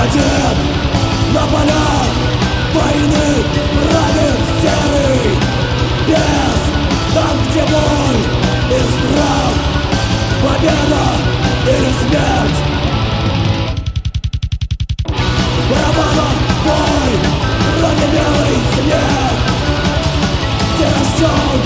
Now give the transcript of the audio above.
Один на полях войны правит серый бес. Там, где боль и страх, победа или смерть. Барабанов бой, крови белый снег, где растет